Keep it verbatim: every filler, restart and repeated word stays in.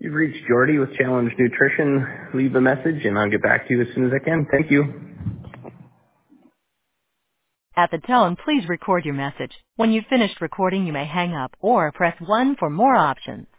You've reached Jordy with Challenge Nutrition. Leave a message and I'll get back to you as soon as I can. Thank you. At the tone, please record your message. When you've finished recording, you may hang up or press one for more options.